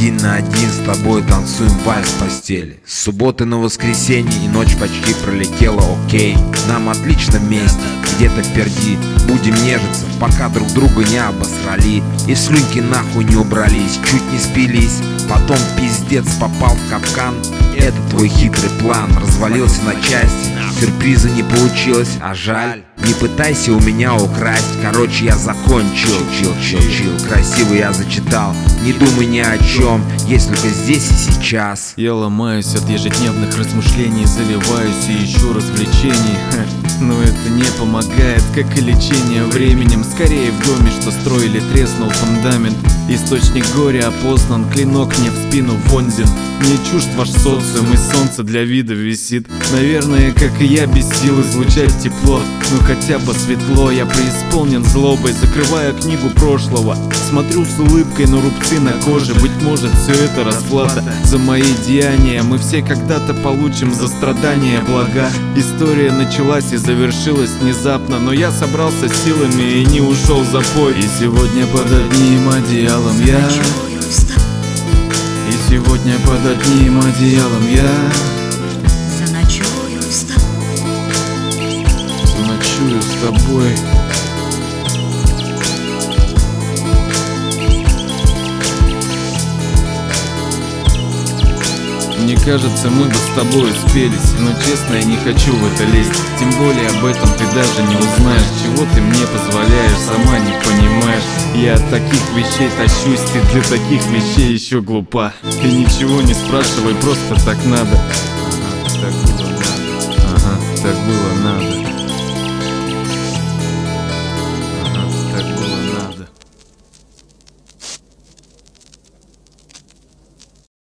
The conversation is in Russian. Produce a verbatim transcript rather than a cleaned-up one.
Один на один с тобой танцуем вальс в постели. С субботы на воскресенье и ночь почти пролетела, окей. Нам отлично вместе, где-то впереди будем нежиться, пока друг друга не обосрали и в слюнки нахуй не убрались, чуть не спились. Потом пиздец попал в капкан. Это твой хитрый план развалился на части. Сюрприза не получилось, а жаль. Не пытайся у меня украсть. Короче, я закончил. Чил, чил, чил. Красиво я зачитал. Не думай ни о чем, есть только здесь и сейчас. Я ломаюсь от ежедневных размышлений, заливаюсь и ищу развлечений. Ха, но это не помогает, как и лечение временем. Скорее в доме, что строили, треснул фундамент. Источник горя опознан, клинок мне в спину вонзен. Мне чужд ваш социум, и солнце для вида висит. Наверное, как и я, без сил излучать тепло. Ну хотя бы светло, я преисполнен злобой. Закрываю книгу прошлого, смотрю с улыбкой на рубцы на коже. Быть может, все это расплата за мои деяния. Мы все когда-то получим за страдания блага. История началась и завершилась внезапно, но я собрался силами и не ушел в запой. И сегодня под одним одеялом я И сегодня под одним одеялом я заночую с тобой. Заночую с тобой. Мне кажется, мы бы с тобой успелись, но честно, я не хочу в это лезть. Тем более об этом ты даже не узнаешь. Чего ты мне позволяешь, сама не понимаешь. Я от таких вещей тащусь, ты для таких вещей еще глупа. Ты ничего не спрашивай, просто так надо. Ага, так было надо. Ага, так было надо.